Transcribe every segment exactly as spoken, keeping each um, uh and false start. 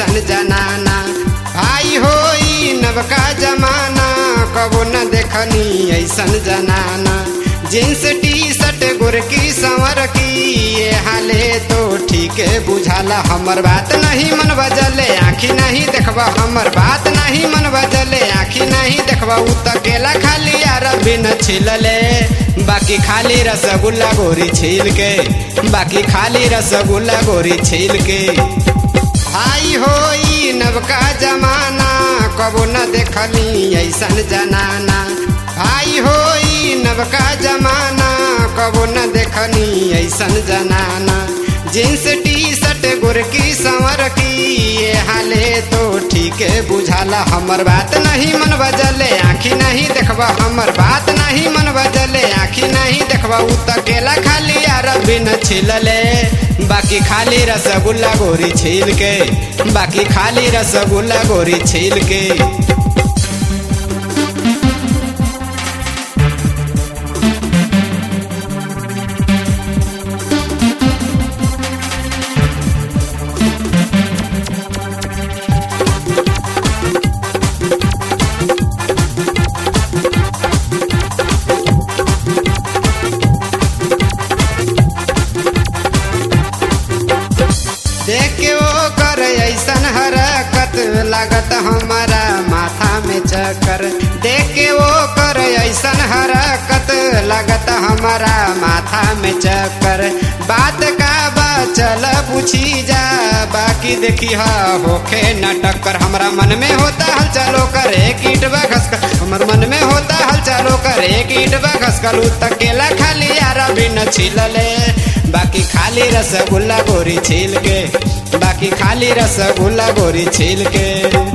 ऐसन जनाना। भाई होई नवका जमाना कबो न देखनी ऐसन जनाना। जींस टी शर्ट गोरकी संवर की ये हाले तो ठीक बुझाला। हमर बात नहीं मन बजले आँखी नहीं देखबा, हमर बात नहीं मन बजले आँखी नहीं देखबा। उ त केला खाली यार बिन छिलले, बाकी खाली रसगुल्ला गोरी छील के, बाकी खाली रसगुल्ला गोरी छील के। भाई होई नवका जमाना कबो न देखनी ऐसन जनाना। भाई होई नवका जमाना कबो न देखनी ऐसन जनाना। जींस टी शर्ट गोरकी संवर की ये हाले तो ठीक बुझाला। हमर बात नहीं मन बजले आँखी नहीं देखबा, हमर बात नहीं मन बजले आँखी नहीं देखबा। उ त केला खाली यार बिन छिलले, बाकी खाली रसगुल्ला गोरी छील के, बाकी खाली रसगुल्ला गोरी छील के। देख के वो कर ऐसन हरकत लागत हमारा माथा में चक्कर। देख के वो कर ऐसन हरकत लागत हमारा माथा में चक्कर। बात का बा चल पूछी जा, बाकी देखी हा होखे न टक्कर। हमरा मन में होता हल चलो कर एक ईट बखसकर, हमर मन में होता हल चलो कर एक ईट बखसकर। उ त केला खाली यार बिन छिलले, बाकी खाली रसगुल्ला गोरी छील के, बाकी खाली रसगुल्ला गोरी छील के।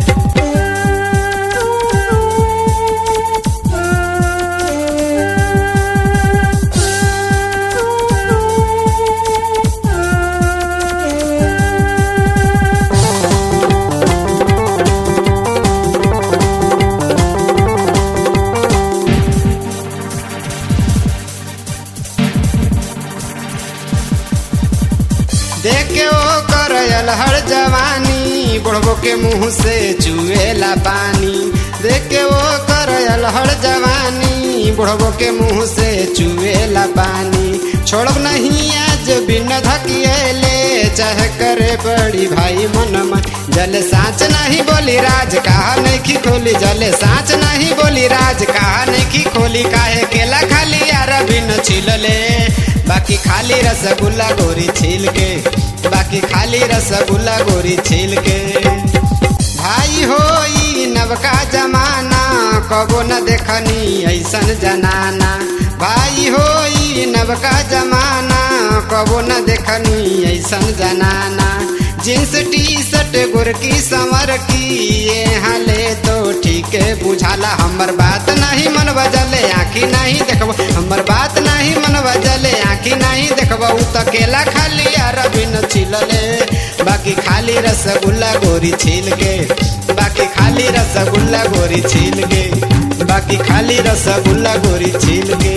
देख के वो कर अलहड़ जवानी बुढ़बो के मुंह से चुएला पानी। देख के वो कर अलहड़ जवानी बुढ़बो के मुंह से चुएला पानी। छोड़ब नहीं आज बिन धकिएले, चाहे करे बड़ी भाई मन मन। जले साँच नहीं बोली राज कहा नहीं की खोली, जले साँच नहीं बोली राज कहा नहीं की खोली। काहे केला खाली यार बिन छिलले, बाकी खाली रसगुल्ला गोरी छील के, बाकी खाली रसगुल्ला गोरी छील के। भाई होई नवका जमाना कबो न देखनी ऐसन जनाना। भाई होई नवका जमाना कबो न देखनी ऐसन जनाना। जींस टी शर्ट गोरकी संवर की ये हाले तो ठीक बुझाला। हमर बात नहीं मन बजले आँखी नहीं देखबो, हमर बात नहीं मन बजले आँखी नहीं देखबो। उ त केला खाली यार बिन छिलले, बाकी खाली रसगुल्ला गोरी छील के, बाकी खाली रसगुल्ला गोरी छील के, बाकी खाली रसगुल्ला गोरी छील के।